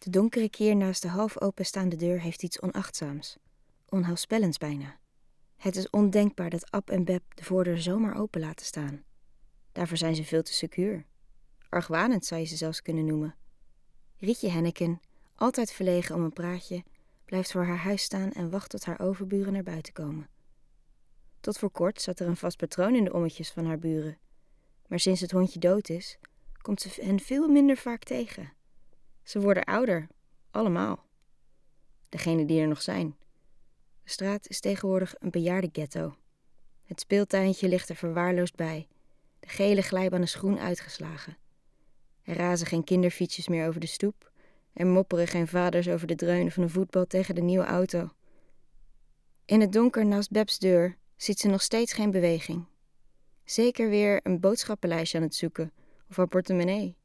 De donkere kier naast de half openstaande deur heeft iets onachtzaams. Onheilspellends bijna. Het is ondenkbaar dat Ab en Beb de voordeur zomaar open laten staan. Daarvoor zijn ze veel te secuur. Argwanend zou je ze zelfs kunnen noemen. Rietje Henneken, altijd verlegen om een praatje, blijft voor haar huis staan en wacht tot haar overburen naar buiten komen. Tot voor kort zat er een vast patroon in de ommetjes van haar buren. Maar sinds het hondje dood is, komt ze hen veel minder vaak tegen. Ze worden ouder, allemaal. Degenen die er nog zijn. De straat is tegenwoordig een bejaardenghetto. Het speeltuintje ligt er verwaarloosd bij, de gele glijbanen schoen uitgeslagen. Er razen geen kinderfietsjes meer over de stoep. Er mopperen geen vaders over de dreunen van een voetbal tegen de nieuwe auto. In het donker naast Bebs deur ziet ze nog steeds geen beweging. Zeker weer een boodschappenlijstje aan het zoeken of haar portemonnee.